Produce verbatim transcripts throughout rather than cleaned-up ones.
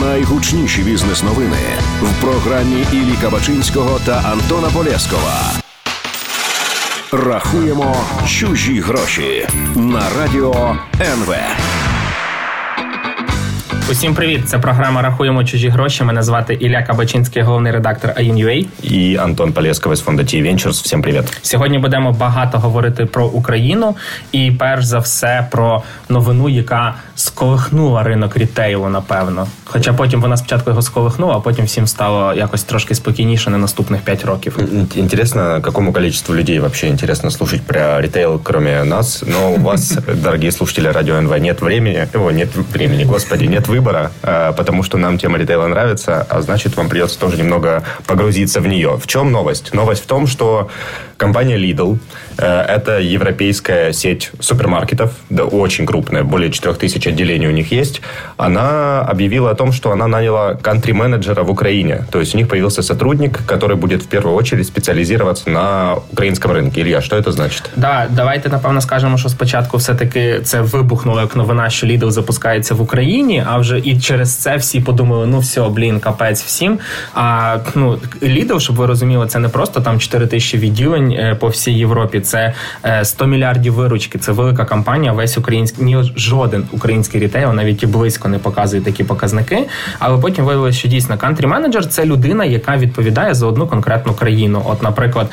Найгучніші бізнес-новини в програмі Іллі Кабачинського та Антона Полєскова. Рахуємо чужі гроші на радіо ен ве. Усім привіт! Це програма «Рахуємо чужі гроші». Мене звати Ілля Кабачинський, головний редактор ей ен ю ей. І Антон Полєсков із фонду Ті Ventures. Всім привіт! Сьогодні будемо багато говорити про Україну і, перш за все, про новину, яка сколихнула ринок рітейлу, напевно. Хоча потім вона спочатку його сколихнула, а потім всім стало якось трошки спокійніше на наступних п'ять років. Интересно, какому количеству людей вообще интересно слушать про ритейл, кроме нас. Но у вас, дорогие слушатели радио эн ве, нет времени, о, нет времени, господи, нет выбора, потому что нам тема ритейла нравится, а значит, вам придется тоже немного погрузиться в нее. В чем новость? Новость в том, что компания Lidl, это европейская сеть супермаркетов, да, очень крупная, более четырех тысяч отделений у них есть, она объявила о том, что она наняла кантри-менеджера в Украине. То есть у них появился сотрудник, который будет в первую очередь специализироваться на українському ринку. Ілля, що це значить? Да, давайте, напевно, скажемо, що спочатку все-таки це вибухнуло як новина, що Lidl запускається в Україні, а вже і через це всі подумали, ну все, блін, капець всім. А ну, Lidl, щоб ви розуміли, це не просто там чотири тисячі відділень по всій Європі, це сто мільярдів виручки, це велика компанія, весь український, ні жоден український рітейл навіть і близько не показує такі показники, але потім виявилося, що дійсно кантрі-менеджер – це людина, яка відповідає за одну конкретну країну. От, наприклад,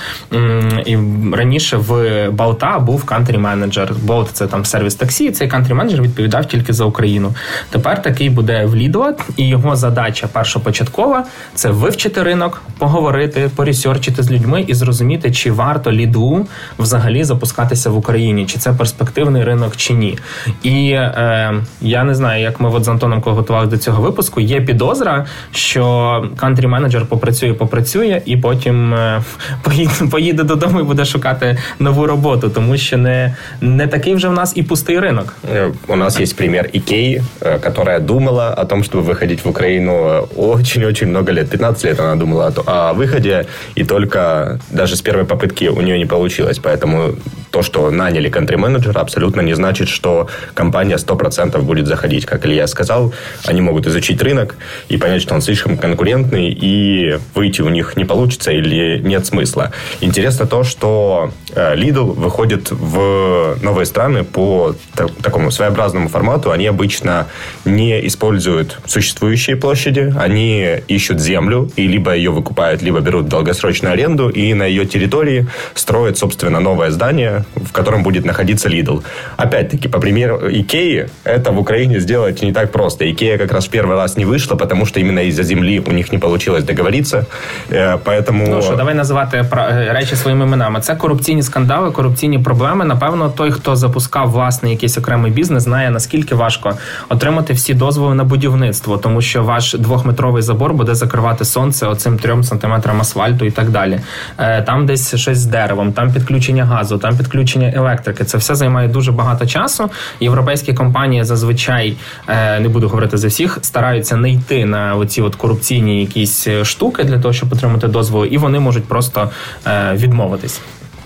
раніше в Болта був кантрі-менеджер. Болт – це там сервіс таксі, цей кантрі-менеджер відповідав тільки за Україну. Тепер такий буде в Lidl, і його задача першопочаткова – це вивчити ринок, поговорити, поресерчити з людьми і зрозуміти, чи варто Lidl взагалі запускатися в Україні, чи це перспективний ринок, чи ні. І е, я не знаю, як ми от з Антоном, коли готувалися до цього випуску, є підозра, що кантрі-менеджер попрацює, попрацює, і потім е, поїде, поїде додому і буде шукати нову роботу, тому що не, не такий вже в нас і пустий ринок. У нас є примір Ікеї, яка думала о том, чтобы выходить в Украину очень-очень много лет. пятнадцать лет она думала о выходе, и только даже с первой попытки у нее не получилось. Поэтому то, что наняли кантри-менеджера, абсолютно не значит, что компания сто процентов будет заходить. Как Илья сказал, они могут изучить рынок и понять, что он слишком конкурентный, и выйти у них не получится или нет смысла. Интересно то, что Lidl выходит в новые страны по такому своеобразному формату. Они обычно не используют существующие площади, они ищут землю и либо ее выкупают, либо берут долгосрочную аренду и на ее территории строят, собственно, новое здание, в котором будет находиться Lidl. Опять-таки, по примеру Икеи, это в Украине сделать не так просто. Икея как раз в первый раз не вышла, потому что именно из-за земли у них не получилось договориться, поэтому... Ну що, давай називати речі своїми іменами. Це корупційні скандали, корупційні проблеми. Напевно, той, хто запускав власний якийсь окремий бізнес, знає, наскільки важко отримати всі дозволи на будівництво, тому що ваш двохметровий забор буде закривати сонце оцим трьом сантиметрам асфальту і так далі. Там десь щось з деревом, там підключення газу, там підключення електрики. Це все займає дуже багато часу. Європейські компанії зазвичай, не буду говорити за всіх, стараються не йти на оці от корупційні якісь штуки для того, щоб отримати дозволи, і вони можуть просто відмовитись.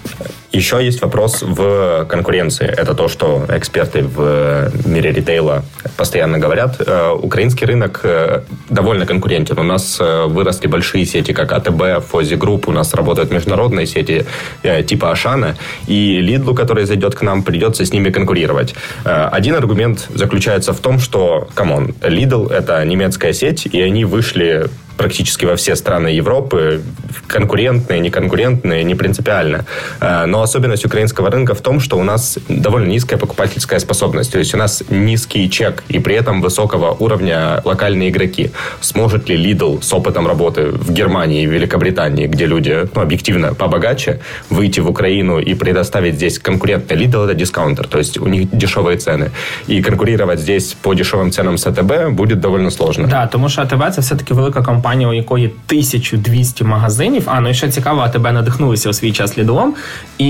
Еще есть вопрос в конкуренции. Это то, что эксперты в мире ритейла постоянно говорят. Украинский рынок довольно конкурентен. У нас выросли большие сети, как АТБ, Фози Групп. У нас работают международные сети типа Ашана. И Lidl, который зайдет к нам, придется с ними конкурировать. Один аргумент заключается в том, что, камон, Lidl – это немецкая сеть, и они вышли практически во все страны Европы, конкурентные, неконкурентные, не принципиально. Но особенность украинского рынка в том, что у нас довольно низкая покупательская способность. То есть у нас низкий чек и при этом высокого уровня локальные игроки. Сможет ли Lidl с опытом работы в Германии и Великобритании, где люди, ну, объективно побогаче, выйти в Украину и предоставить здесь конкурентный Lidl – это дискаунтер, то есть у них дешевые цены. И конкурировать здесь по дешевым ценам с АТБ будет довольно сложно. Да, тому що АТБ – це все-таки велика компанія, у якої тисяча двісті магазинів. А, ну і ще цікаво, АТБ надихнулися у свій час Lidl'ом. І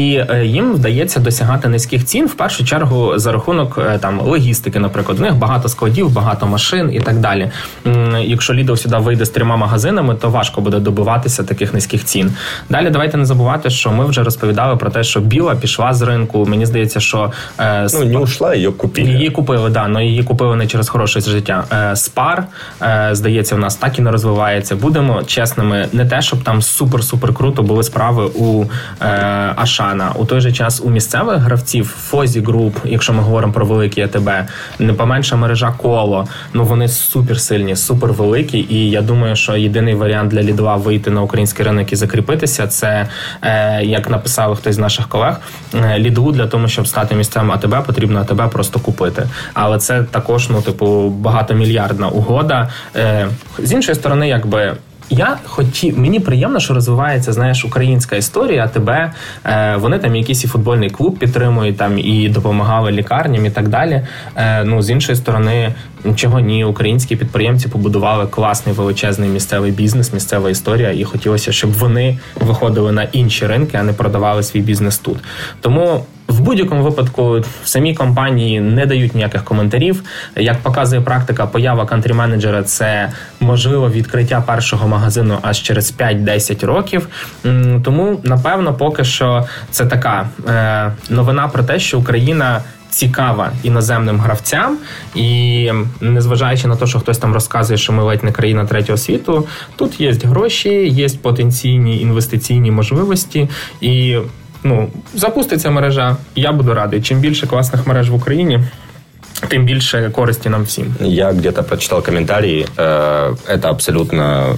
і їм вдається досягати низьких цін, в першу чергу, за рахунок там логістики, наприклад. У них багато складів, багато машин і так далі. Якщо Lidl сюди вийде з трьома магазинами, то важко буде добиватися таких низьких цін. Далі давайте не забувати, що ми вже розповідали про те, що Біла пішла з ринку. Мені здається, що... Е, ну, не ушла, її купили. Її купили, да, але її купили не через хороше життя. Е, Спар, е, здається, в нас так і не розвивається. Будемо чесними, не те, щоб там супер-супер круто були справи у е, Ашана. У той же час у місцевих гравців, Фозі Груп, якщо ми говоримо про великі АТБ, не поменша мережа Коло, ну вони суперсильні, супервеликі, і я думаю, що єдиний варіант для Лідла вийти на український ринок і закріпитися, це, е, як написав хтось з наших колег, Лідлу для того, щоб стати місцевим АТБ, потрібно АТБ просто купити. Але це також, ну, типу, багатомільярдна угода. Е, з іншої сторони, якби, я хотів, мені приємно, що розвивається, знаєш, українська історія, АТБ, е, вони там якийсь і футбольний клуб підтримують, там і допомагали лікарням і так далі. Е, ну, з іншої сторони, чого ні, українські підприємці побудували класний величезний місцевий бізнес, місцева історія, і хотілося, щоб вони виходили на інші ринки, а не продавали свій бізнес тут. Тому в будь-якому випадку в самій компанії не дають ніяких коментарів. Як показує практика, поява кантрі-менеджера – це можливо відкриття першого магазину аж через п'ять-десять років. Тому, напевно, поки що це така е, новина про те, що Україна цікава іноземним гравцям, і незважаючи на те, що хтось там розказує, що ми ледь не країна третього світу, тут є гроші, є потенційні інвестиційні можливості, і ну, запуститься мережа, я буду радий. Чим більше класних мереж в Україні, тим більше користі нам всім. Я где-то прочитал комментарий, это абсолютно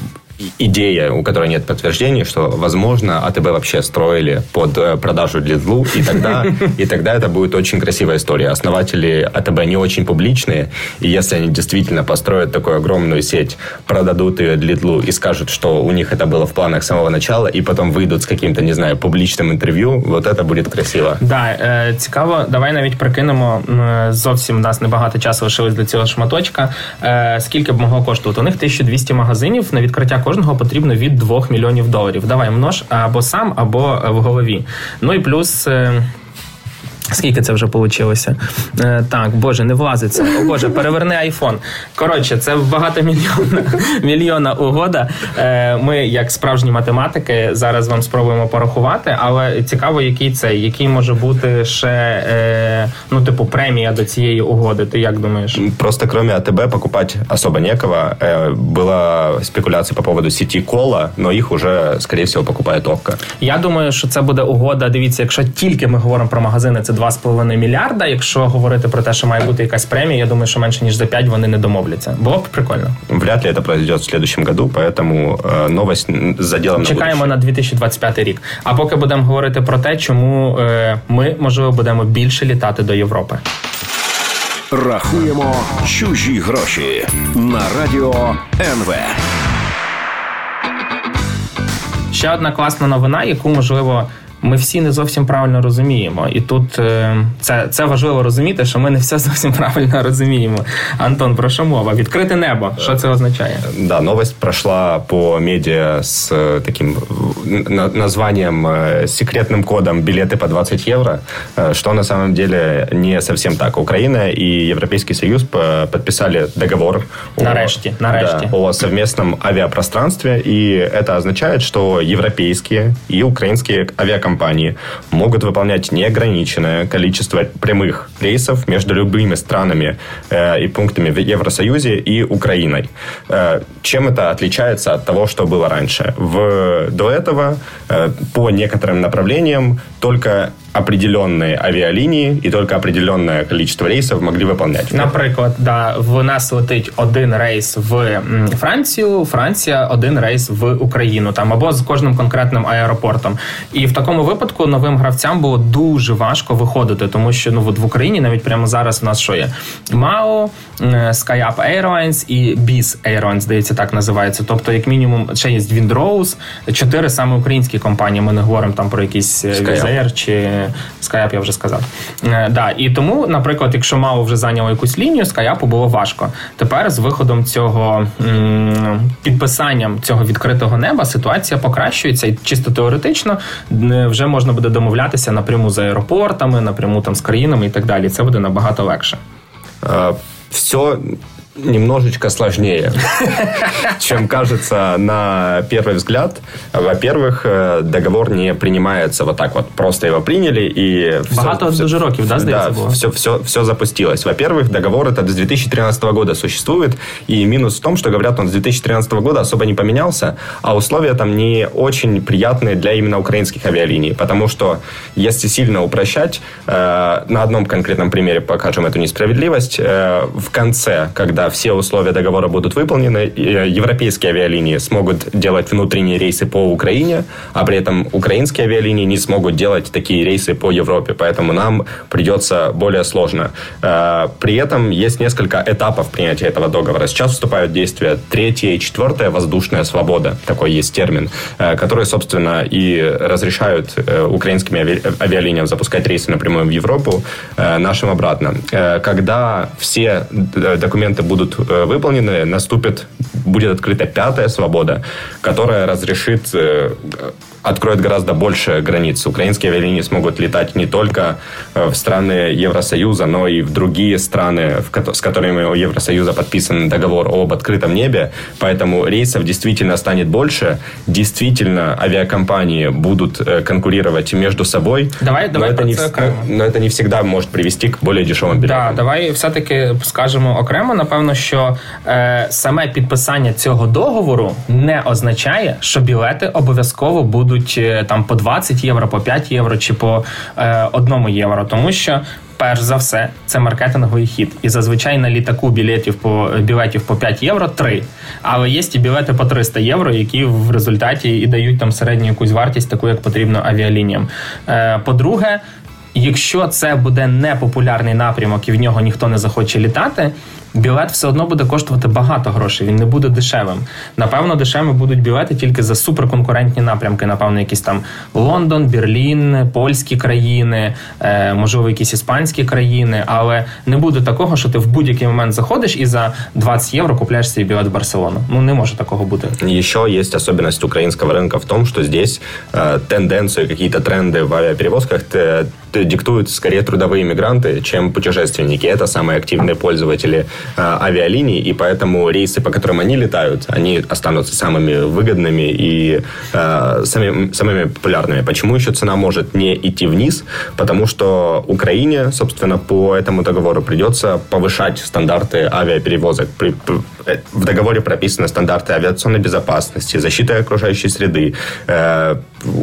идея, у которой нет подтверждений, что, возможно, АТБ вообще строили под продажу Лидлу, и тогда, и тогда это будет очень красивая история. Основатели АТБ не очень публичные, и если они действительно построят такую огромную сеть, продадут ее Лидлу и скажут, что у них это было в планах с самого начала, и потом выйдут с каким-то, не знаю, публичным интервью, вот это будет красиво. Да, е, цікаво, давай навіть прикинемо, зовсім у нас небагато часу лишилось для цього шматочка, е, скільки б могло коштувати. У них тисяча двісті магазинів, на відкриття кожного потрібно від двох мільйонів доларів. Давай множ або сам, або в голові. Ну і плюс... Скільки це вже вийшло? Е, так, боже, не влазиться. О, боже, переверни айфон. Коротше, це багатомільйонна мільйонна угода. Е, ми, як справжні математики, зараз вам спробуємо порахувати, але цікаво, який це, який може бути ще, е, ну, типу, премія до цієї угоди. Ти як думаєш? Просто кроме АТБ покупать особо некого. Е, была спекуляция по поводу сети Кола, но їх уже, скорее всего, покупає Топка. Я думаю, що це буде угода, дивіться, якщо тільки ми говоримо про магазини, це два з половиною мільярда. Якщо говорити про те, що має бути якась премія, я думаю, що менше ніж за п'ять вони не домовляться. Було б прикольно. Вряд ли это произойдет в следующем году, поэтому э, новость с заделом на чекаємо на дві тисячі двадцять п'ятий рік. А поки будемо говорити про те, чому е, ми, можливо, будемо більше літати до Європи. Рахуємо чужі гроші на радіо ен ве. Ще одна класна новина, яку, можливо, ми всі не зовсім правильно розуміємо. І тут е, це, це важливо розуміти, що ми не все зовсім правильно розуміємо. Антон, про що мова? Відкрите небо. Що це означає? Да, новость прошла по медиа с таким названием, секретным кодом «Билеты по двадцать евро», что на самом деле не совсем так. Украина и Европейский Союз подписали договор нарешті, о, нарешті. Да, о совместном авиапространстве, и это означает, что европейские и украинские авиакомпании компании могут выполнять неограниченное количество прямых рейсов между любыми странами э, и пунктами в Евросоюзе и Украиной. Э, чем это отличается от того, что было раньше? В, до этого э, по некоторым направлениям только определенные авіалінії і тільки определенне количество рейсів могли виконувати. Наприклад, да, в нас летить один рейс в Францію, Франція один рейс в Україну, там, або з кожним конкретним аеропортом. І в такому випадку новим гравцям було дуже важко виходити, тому що ну, от в Україні навіть прямо зараз у нас що є? МАО, SkyUp Airlines і Biz Airlines, здається, так називається. Тобто, як мінімум, ще є Windrose, чотири саме українські компанії, ми не говоримо там про якісь Wizz Air чи SkyUp я вже сказав. Е, да, і тому, наприклад, якщо мало вже зайняло якусь лінію, SkyUp було важко. Тепер з виходом цього, м- підписанням цього відкритого неба ситуація покращується, і чисто теоретично вже можна буде домовлятися напряму з аеропортами, напряму там з країнами і так далі. Це буде набагато легше. А, все немножечко сложнее, чем кажется на первый взгляд. Во-первых, договор не принимается вот так вот. Просто его приняли, и... Багато все, дуже років, да, здається, да, все, все, все запустилось. Во-первых, договор этот с две тысячи тринадцатого года существует, и минус в том, что, говорят, он с две тысячи тринадцатого года особо не поменялся, а условия там не очень приятные для именно украинских авиалиний, потому что, если сильно упрощать, э, на одном конкретном примере покажем эту несправедливость, э, в конце, когда все условия договора будут выполнены, европейские авиалинии смогут делать внутренние рейсы по Украине, а при этом украинские авиалинии не смогут делать такие рейсы по Европе. Поэтому нам придется более сложно. При этом есть несколько этапов принятия этого договора. Сейчас вступают в действие третья и четвертая воздушная свобода, такой есть термин, которые, собственно, и разрешают украинским авиалиниям запускать рейсы напрямую в Европу, нашим обратно. Когда все документы будут выполнены, наступит, будет открыта пятая свобода, которая разрешит, откроет гораздо больше границ. Украинские авиалинии смогут летать не только в страны Евросоюза, но и в другие страны, с которыми у Евросоюза подписан договор об открытом небе. Поэтому рейсов действительно станет больше. Действительно, авиакомпании будут конкурировать между собой. Давай, но, давай это не, но это не всегда может привести к более дешевым билетам. Да, давай все-таки скажемо окремо, напевно, що е, саме підписання цього договору не означає, що білети обов'язково будуть там по двадцять євро, по п'ять євро чи по е, одному євро, тому що перш за все, це маркетинговий хід. І зазвичай на літаку білетів по, білетів по п'ять євро три. Але є і білети по триста євро, які в результаті і дають там середню якусь вартість, таку, як потрібно авіалініям. Е, по-друге, якщо це буде непопулярний напрямок і в нього ніхто не захоче літати, білет все одно буде коштувати багато грошей, він не буде дешевим. Напевно, дешевими будуть білети тільки за суперконкурентні напрямки, напевно, якісь там Лондон, Берлін, польські країни, е, можливо, якісь іспанські країни, але не буде такого, що ти в будь-який момент заходиш і за двадцять євро купляєш свій білет в Барселону. Ну, не може такого бути. Еще есть особенность украинского рынка в том, что здесь э, тенденции, какие-то тренды в авиаперевозках т- т- диктуют скорее трудовые мигранты, чем путешественники. Это самые активные пользователи авиалиний, и поэтому рейсы, по которым они летают, они останутся самыми выгодными и э, самими, самыми популярными. Почему еще цена может не идти вниз? Потому что Украине, собственно, по этому договору придется повышать стандарты авиаперевозок. При, в договоре прописаны стандарты авиационной безопасности, защиты окружающей среды, э,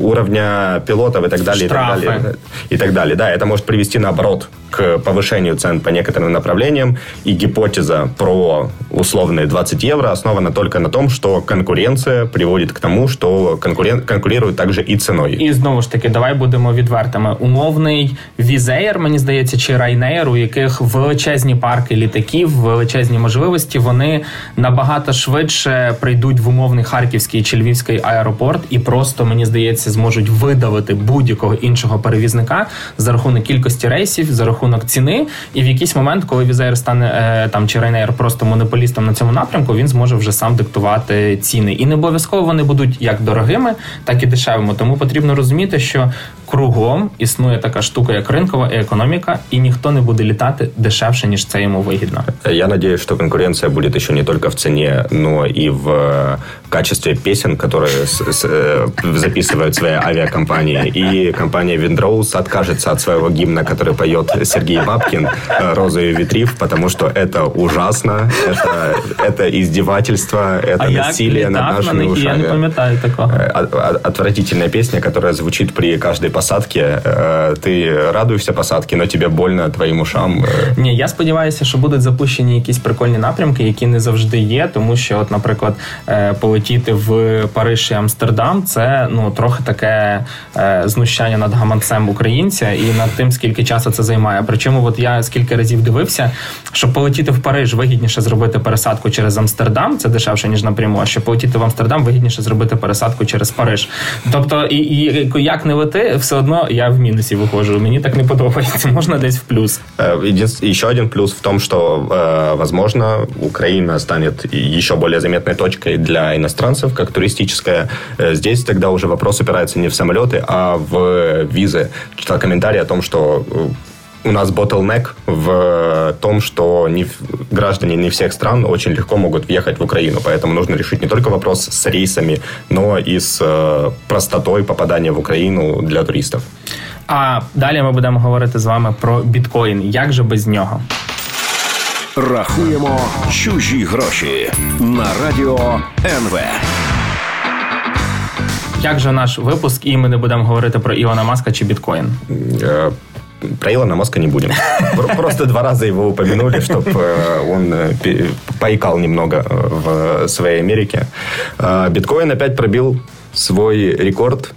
уровня пилотов и так далее. И так далее, и так далее. Да, это может привести, наоборот, к повышению цен по некоторым направлениям, и гипотеза про условные двадцать евро основана только на том, что конкуренция приводит к тому, что конкурен... конкурируют также і ціною. І знову ж таки, давай будемо відвертими. Умовний Візеєр, мені здається, чи Ryanair, у яких величезні парки літаків, величезні можливості, вони набагато швидше прийдуть в умовний харківський чи львівський аеропорт і просто, мені здається, зможуть видавити будь-якого іншого перевізника за рахунок кількості рейсів, за рахунок ціни, і в якийсь момент, коли Візеєр стане е, там чи Ryanair просто монополістом на цьому напрямку, він зможе вже сам диктувати ціни. І не обов'язково вони будуть як дорогими, так і дешевими. Тому потрібно розуміти, що кругом існує така штука, як ринкова економіка, і ніхто не буде літати дешевше, ніж це йому вигідно. Я надеюсь, что конкуренция будет еще не только в цене, но и в качестве песен, которые с, с, записывают свои авиакомпании. И компания Windrose откажется от своего гимна, который поет Сергей Бабкин, «Роза и ветрив», потому что это ужасно, это, это издевательство, это а насилие над нашими на ушами. Я не пам'ятаю такого. Отвратительная песня, которая звучит при каждой посадке. Ты радуешься посадке, но тебе больно твоїм ушам. Ні, я сподіваюся, що будуть запущені якісь прикольні напрямки, які не завжди є, тому що, от, наприклад, полетіти в Париж і Амстердам – це, ну, трохи таке знущання над гаманцем українця і над тим, скільки часу це займає. Причому, от я скільки разів дивився, щоб полетіти в Париж, вигідніше зробити пересадку через Амстердам, це дешевше, ніж напряму, а щоб полетіти в Амстердам, вигідніше зробити пересадку через Париж. Тобто, і, і як не лети, все одно я в мінусі виходжу. Мені так не подобається. Можна десь в плюс. Еще один плюс в том, что, возможно, Украина станет еще более заметной точкой для иностранцев, как туристическая. Здесь тогда уже вопрос упирается не в самолеты, а в визы. Читал комментарий о том, что у нас bottleneck в том, что не, граждане не всех стран очень легко могут въехать в Украину. Поэтому нужно решить не только вопрос с рейсами, но и с простотой попадания в Україну для туристів. А далі ми будемо говорити з вами про біткоін. Як же без нього? Рахуємо чужі гроші на радіо ен ве. Як же наш випуск, і ми не будемо говорити про Ілона Маска чи біткоін? Про Илона Маска не будем. Просто два раза его упомянули, чтобы он поикал немного в своей Америке. Биткоин опять пробил свой рекорд.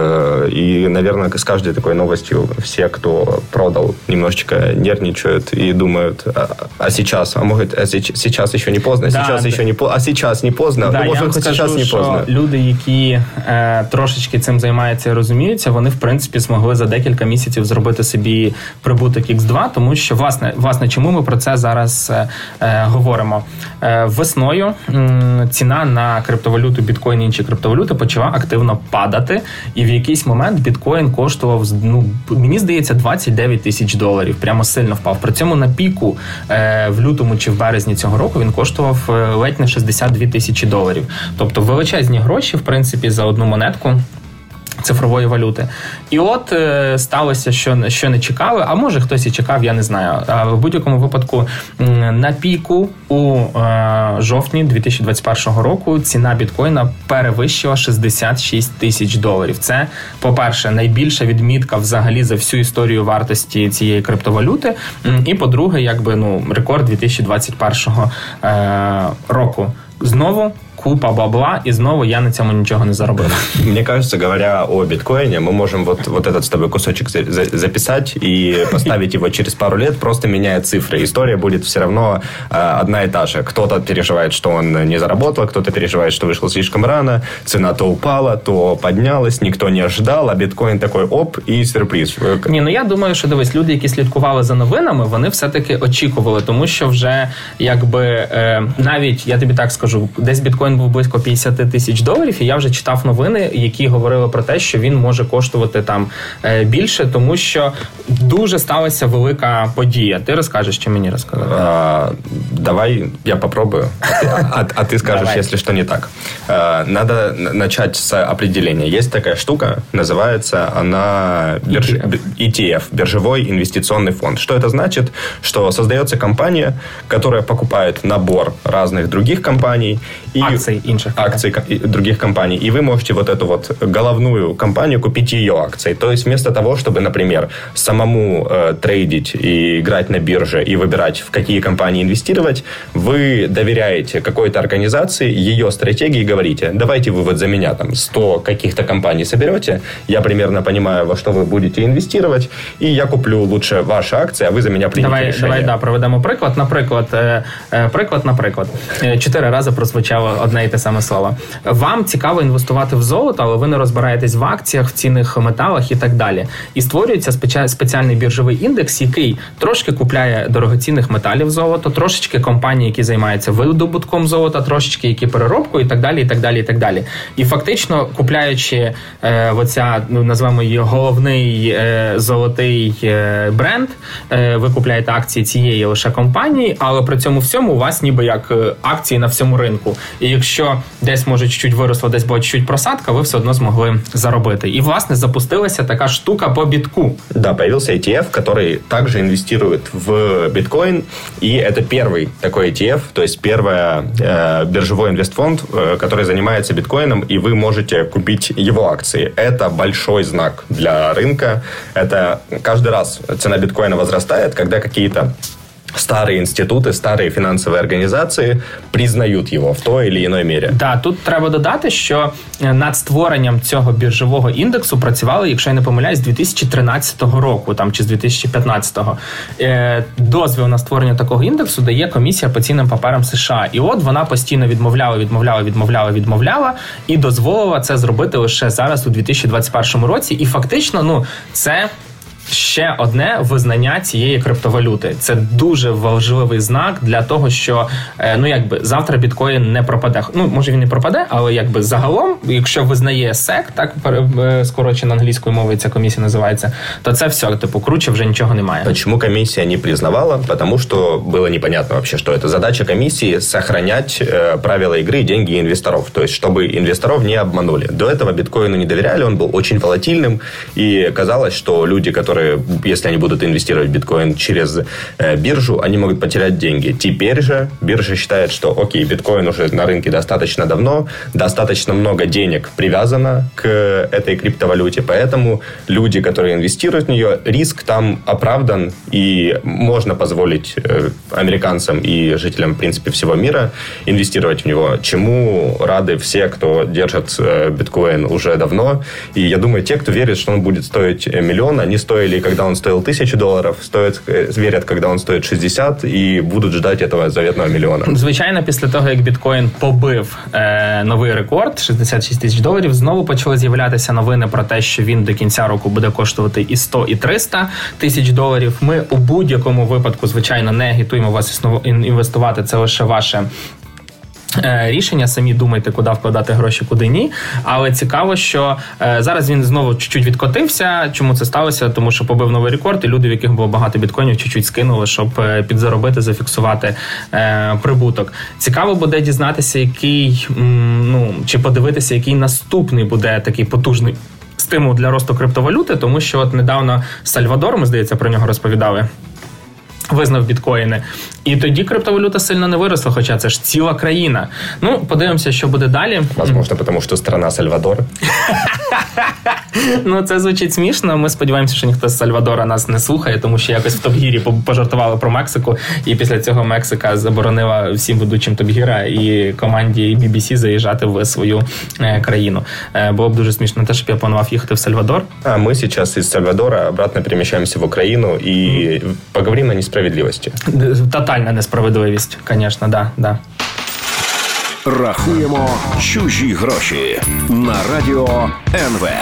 И, наверное, с каждой такой новостью все, кто продал, немножечко нервничают и думают, а, а сейчас, а может, а сейчас еще не поздно, да, сейчас да. еще не поздно, а сейчас не поздно, да, ну, може, я сейчас скажу, не поздно. Що люди, які е, трошечки цим займаються і розуміються, вони, в принципі, змогли за декілька місяців зробити собі прибуток ікс два, тому що, власне, власне чому ми про це зараз е, говоримо? Е, весною м, ціна на криптовалюту, біткоін і інші криптовалюти почала активно падати, і в якийсь момент біткоін коштував, ну, мені здається, двадцять дев'ять тисяч доларів. Прямо сильно впав. При цьому на піку е, в лютому чи в березні цього року він коштував е, ледь не шістдесят дві тисячі доларів. Тобто величезні гроші, в принципі, за одну монетку цифрової валюти. І от е, сталося, що, що не чекали, а може хтось і чекав, я не знаю. А в будь-якому випадку на піку у е, жовтні дві тисячі двадцять першого року ціна біткоїна перевищила шістдесят шість тисяч доларів. Це, по-перше, найбільша відмітка взагалі за всю історію вартості цієї криптовалюти. І, по-друге, якби, ну, рекорд дві тисячі двадцять першого е, року. Знову купа бабла, и снова я на цьому ничего не заработал. Мне кажется, говоря о биткоине, мы можем вот, вот этот с тобой кусочек за, за, записать и поставить его через пару лет, просто меняя цифры. История будет все равно э, одна и та же. Кто-то переживает, что он не заработал, кто-то переживает, что вышел слишком рано, цена то упала, то поднялась, никто не ожидал, а биткоин такой оп, і сюрприз. Ні, ну я думаю, що, дивись, люди, які слідкували за новинами, вони все-таки очікували, тому що вже, якби, е, навіть, я тобі так скажу, десь біткоін був близько п'ятдесят тисяч доларів, і я вже читав новини, які говорили про те, що він може коштувати там е, більше, тому що дуже сталася велика подія. Ти розкажеш, чи мені розказати? А, давай я попробую, а ты, а, а ты скажешь, давай. Если что не так. А, надо начать с определения. Есть такая штука, называется она бирж... и ти эф, биржевой инвестиционный фонд. Что это значит? Что создается компания, которая покупает набор разных других компаний. И акций инших. Акций других компаний. И вы можете вот эту вот головную компанию купить ее акции. То есть вместо того, чтобы, например, самому э, трейдить и играть на бирже и выбирать, в какие компании инвестировать, вы доверяете какой-то организации, ее стратегии, и говорите, давайте вы вот за меня там сто каких-то компаний соберете, я примерно понимаю, во что вы будете инвестировать, и я куплю лучше ваши акции, а ви за мене приймете давай, рішення. Давай, да, проведемо приклад. Наприклад, е, е, приклад, наприклад. Чотири рази прозвучало одне і те саме слово. Вам цікаво інвестувати в золото, але ви не розбираєтесь в акціях, в цінних металах і так далі. І створюється спеціальний біржовий індекс, який трошки купляє дорогоцінних металів золото, трошечки компанії, які займаються видобутком золота, трошечки які переробкою і так далі, і так далі, і так далі. І фактично, купляючи е, оця, ну, назвемо її головний е, золотий е, бренд, е, ви купляєте акції цієї лише компанії, але при цьому всьому у вас ніби як акції на всьому ринку. І якщо десь, може, чуть-чуть виросло, десь була чуть-чуть просадка, ви все одно змогли заробити. І, власне, запустилася така штука по битку. Да, появился и ти эф, который также инвестирует в биткоин, и это первый такой и ти эф, то есть первый э, биржевой инвестфонд, э, который занимается биткоином, и вы можете купить его акции. Это большой знак для рынка. Это каждый раз цена биткоина возрастает, когда какие-то старые институты, старые финансовые организации признают его в той или иной мірі. Да, тут треба додати, що над створенням цього біржового індексу працювали, якщо я не помиляюсь, з дві тисячі тринадцятого року, там, чи з дві тисячі п'ятнадцятого. Дозвіл на створення такого індексу дає Комісія по цінним паперам США. І от вона постійно відмовляла, відмовляла, відмовляла, відмовляла і дозволила це зробити лише зараз, у дві тисячі двадцять першому році. І фактично, ну, це ще одне визнання цієї криптовалюти. Це дуже важливий знак для того, що, ну, якби, завтра біткоін не пропаде. Ну, може, він не пропаде, але, якби, загалом, якщо визнає сек, так, скорочено англійською мовою ця комісія називається, то це все, типу, круче вже нічого немає. Почему комиссия не признавала? Потому что было непонятно вообще, что это. Задача комиссии — сохранять э, правила игры и деньги инвесторов. То есть, чтобы инвесторов не обманули. До этого биткоину не доверяли, он был очень волатильным, и казалось, что люди, которые, если они будут инвестировать в биткоин через э, биржу, они могут потерять деньги. Теперь же биржа считает, что окей, биткоин уже на рынке достаточно давно, достаточно много денег привязано к этой криптовалюте, поэтому люди, которые инвестируют в нее, риск там оправдан, и можно позволить э, американцам и жителям, в принципе, всего мира инвестировать в него, чему рады все, кто держит э, биткоин уже давно. И я думаю, те, кто верит, что он будет стоить миллион, они стоили, когда он стоил тысячу долларов, стоят, верят, когда он стоит шестьдесят, и будут ждать этого заветного миллиона. Звичайно, після того, як біткоін побив е, новий рекорд, шістдесят шість тисяч доларів, знову почали з'являтися новини про те, що він до кінця року буде коштувати і сто, і триста тисяч доларів. Ми у будь-якому випадку, звичайно, не агітуємо вас інвестувати, це лише ваше рішення, самі думайте, куди вкладати гроші, куди ні. Але цікаво, що е, зараз він знову чуть-чуть відкотився. Чому це сталося? Тому що побив новий рекорд, і люди, в яких було багато біткоїнів, чуть-чуть скинули, щоб е, підзаробити, зафіксувати е, прибуток. Цікаво буде дізнатися, який, м, ну, чи подивитися, який наступний буде такий потужний стимул для росту криптовалюти, тому що от недавно Сальвадор, ми, здається, про нього розповідали, визнав біткоїни. І тоді криптовалюта сильно не виросла, хоча це ж ціла країна. Ну, подивимося, що буде далі. Возможно, тому що страна Сальвадор. Ну, це звучить смішно. Ми сподіваємося, що ніхто з Сальвадора нас не слухає, тому що якось в Топ-Гірі пожартували про Мексику, і після цього Мексика заборонила всім ведучим Топ-Гіра і команді бі бі сі заїжджати в свою е, країну. Е, було б дуже смішно те, щоб я планував їхати в Сальвадор. А ми зараз із Сальвадора обратно переміщаємося в Україну і mm. поговоримо на несправедливості. Тотальна несправедливість, звісно, да, да. Рахуємо чужі гроші на радіо ен ве.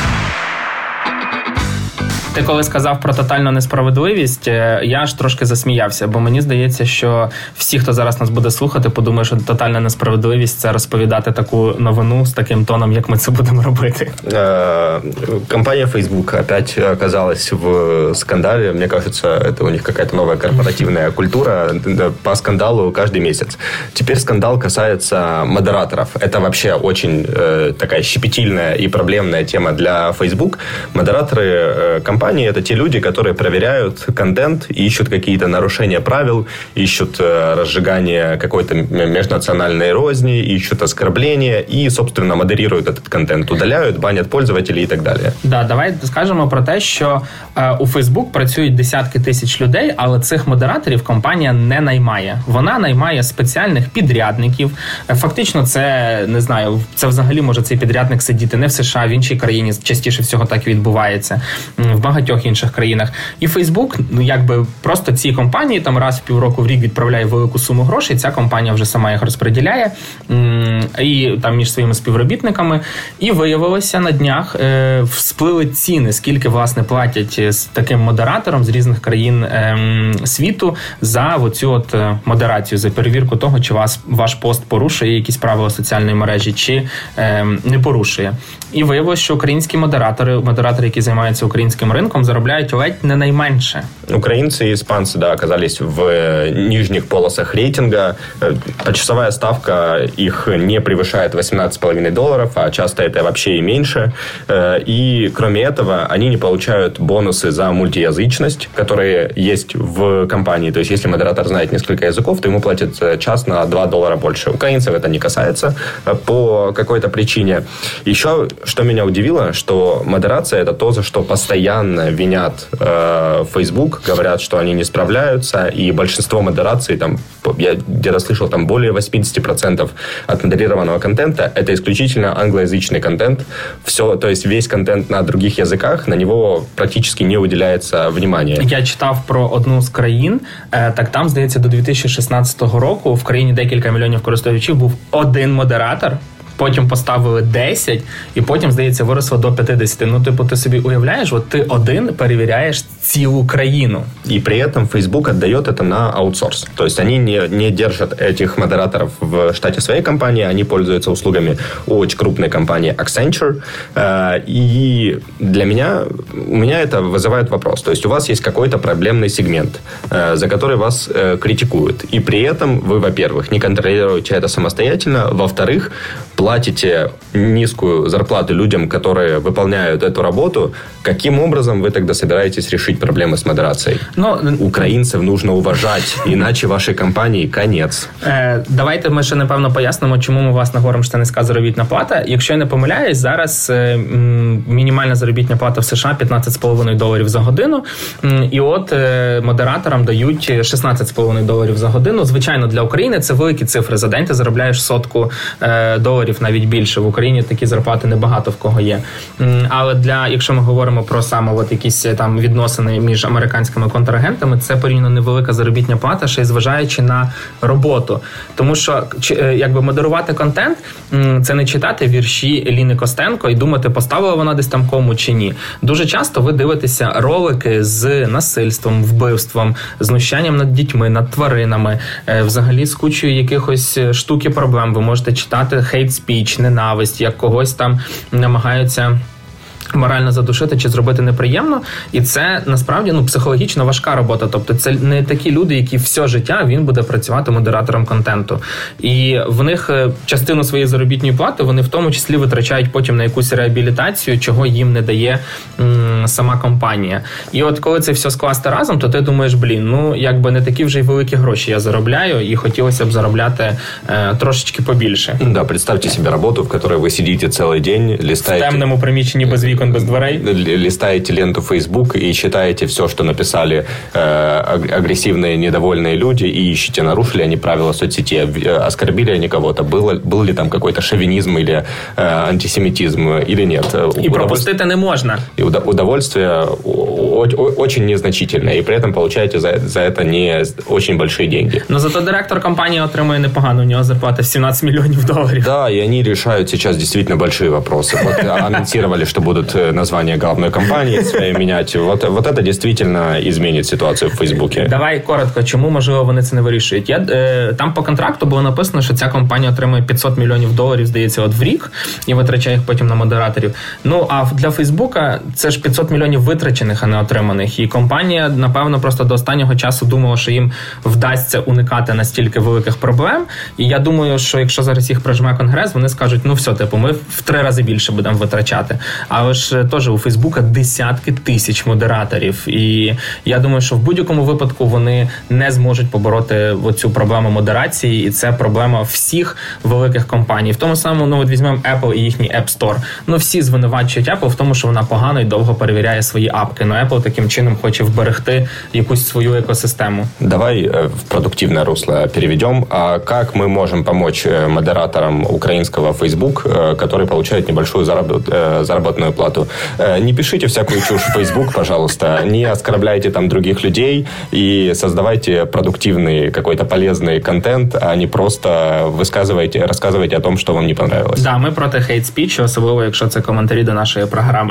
Ти коли сказав про тотальну несправедливість, я аж трошки засміявся, бо мені здається, що всі, хто зараз нас буде слухати, подумають, що тотальна несправедливість – це розповідати таку новину з таким тоном, як ми це будемо робити. Компания Facebook опять оказалась в скандале. Мне кажется, это у них какая-то новая корпоративная культура по скандалу каждый месяц. Теперь скандал касается модераторов. Это вообще очень такая щепетильная и проблемная тема для Facebook. Модераторы компании — это те люди, которые проверяют контент, ищут какие-то нарушения правил, ищут разжигание какой-то межнациональной розни, ищут оскорбления и, собственно, модерируют этот контент, удаляют, банят пользователей и так далее. Да, давай скажемо про те, що е, у Facebook працюють десятки тисяч людей, але цих модераторів компанія не наймає. Вона наймає спеціальних підрядників. Фактично це, не знаю, це взагалі може цей підрядник сидіти не в США, а в іншій країні. Частіше всього так і відбувається. В багатьох інших країнах. І Facebook, ну, якби просто ці компанії там раз в півроку в рік відправляє велику суму грошей, ця компанія вже сама їх розподіляє і там між своїми співробітниками. І виявилося на днях, е, всплили ціни, скільки, власне, платять з таким модератором з різних країн е, світу за оцю от модерацію, за перевірку того, чи вас, ваш пост порушує якісь правила соціальної мережі, чи е, не порушує. І виявилося, що українські модератори, модератори, які займаються українським ринком, заробляють ледь не найменше. Украинцы и испанцы, да, оказались в нижних полосах рейтинга. Почасовая ставка их не превышает восемнадцать с половиной долларов, а часто это вообще и меньше. И кроме этого, они не получают бонусы за мультиязычность, которые есть в компании. То есть, если модератор знает несколько языков, то ему платят час на два доллара больше. Украинцев это не касается по какой-то причине. Еще, что меня удивило, что модерация — это то, за что постоянно постоянно винят э, Facebook, говорят, что они не справляются, и большинство модераций, там, я где-то слышал, там более восемьдесят процентов от модерированного контента это исключительно англоязычный контент. Все, то есть весь контент на других языках, на него практически не уделяється внимання. Я читав про одну з країн, так там, здається, до дві тисячі шістнадцятого року в країні декілька мільйонів користувачів був один модератор, потім поставили десять, і потім, здається, виросло до п'ятдесят. Ну, типу, ти собі уявляєш, от ти один перевіряєш цілу країну. И при этом Facebook отдает это на аутсорс. То есть они не, не держат этих модераторов в штате своей компании, они пользуются услугами очень крупной компании Accenture. И для меня, у меня это вызывает вопрос. То есть у вас есть какой-то проблемный сегмент, за который вас критикуют. И при этом вы, во-первых, не контролируете это самостоятельно, во-вторых, платите низкую зарплату людям, которые выполняют эту работу. Каким образом вы тогда собираетесь решить проблемы с модерацией? Ну, Українців нужно уважати, іначе вашій компанії конець. Е, давайте ми ще, напевно, пояснимо, чому ми, власне, говоримо, що це низька заробітна плата. Якщо я не помиляюсь, зараз е, м, мінімальна заробітна плата в США п'ятнадцять з половиною доларів за годину. М, і от е, модераторам дають шістнадцять з половиною доларів за годину. Звичайно, для України це великі цифри. За день ти заробляєш сотку е, доларів, навіть більше. В Україні такі зарплати небагато в кого є. М, але для, якщо ми говоримо про саме от якісь там відносини між американськими контрагентами, це порівняно невелика заробітня плата, ще й зважаючи на роботу. Тому що, якби модерувати контент, це не читати вірші Ліни Костенко і думати, поставила вона десь там кому чи ні. Дуже часто ви дивитеся ролики з насильством, вбивством, знущанням над дітьми, над тваринами, взагалі з кучою якихось штук і проблем. Ви можете читати хейт-спіч, ненависть, як когось там намагаються морально задушити чи зробити неприємно. І це, насправді, ну, психологічно важка робота. Тобто це не такі люди, які все життя він буде працювати модератором контенту. І в них частину своєї заробітної плати вони в тому числі витрачають потім на якусь реабілітацію, чого їм не дає м, сама компанія. І от коли це все скласти разом, то ти думаєш, блін, ну, якби не такі вже й великі гроші я заробляю, і хотілося б заробляти е, трошечки побільше. Да, представьте себе работу, в которой вы сидите целый день, листаете... В темному приміщенні без вікон, без дверей. Листаете ленту Facebook и читаете все, что написали э, агрессивные, недовольные люди, и ищете, нарушили они правила соцсети, оскорбили они кого-то, было, был ли там какой-то шовинизм или э, антисемитизм или нет. И пропустить не можно. И удовольствие очень незначительное, и при этом получаете за, за это не очень большие деньги. Но зато директор компании отримує непогано, у него зарплата в сімнадцять миллионов долларов. Да, и они решают сейчас действительно большие вопросы. Вот анонсировали, что будут название головной компании своей менять. Вот, вот это действительно изменит ситуацию в Фейсбуке. Давай коротко, чому, можливо, вони це не вирішують. Я, е, там по контракту було написано, що ця компанія отримує п'ятсот мільйонів доларів, здається, от в рік, і витрачає їх потім на модераторів. Ну, а для Фейсбука це ж п'ятсот мільйонів витрачених, а не отриманих. І компанія, напевно, просто до останнього часу думала, що їм вдасться уникати настільки великих проблем. І я думаю, що якщо зараз їх прижме Конгрес, вони скажуть, ну все, типу, ми в три рази більше будемо витрачати. Але ж теж у Фейсбука десятки тисяч модераторів. І я думаю, що в будь-якому випадку вони не зможуть побороти оцю проблему модерації, і це проблема всіх великих компаній. В тому самому, ну от візьмемо Apple і їхній App Store. Ну всі звинувачують Apple в тому, що вона погано і довго перевіряє свої апки. Но Apple таким чином хоче вберегти якусь свою екосистему. Давай в продуктивное русло переведем. А как мы можем помочь модераторам украинского Facebook, которые получают небольшую заработную плату? Не пишите всякую чушь в Facebook, пожалуйста, не оскорбляйте там других людей и создавайте продуктивный, какой-то полезный контент, а не просто высказывайте, рассказывайте о том, что вам не понравилось. Да, ми проти хейт-спічу, особливо, якщо це коментарі до нашої програми.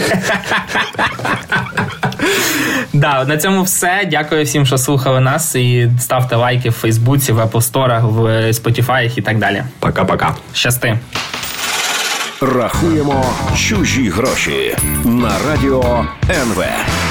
Да, на цьому все. Дякую всім, що слухали нас, і ставте лайки в Фейсбуці, в Apple Store, в Spotify і так далі. Пока-пока. Щасти. Рахуємо чужі гроші на радіо ен ве.